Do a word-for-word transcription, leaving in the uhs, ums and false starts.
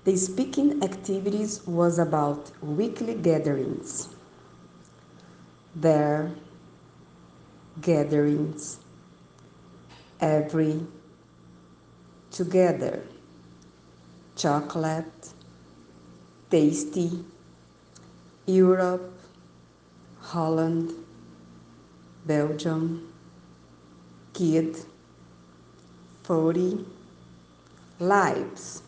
The speaking activities was about weekly gatherings. Their gatherings every together. Chocolate, tasty, Europe, Holland, Belgium, kid, forty, lives.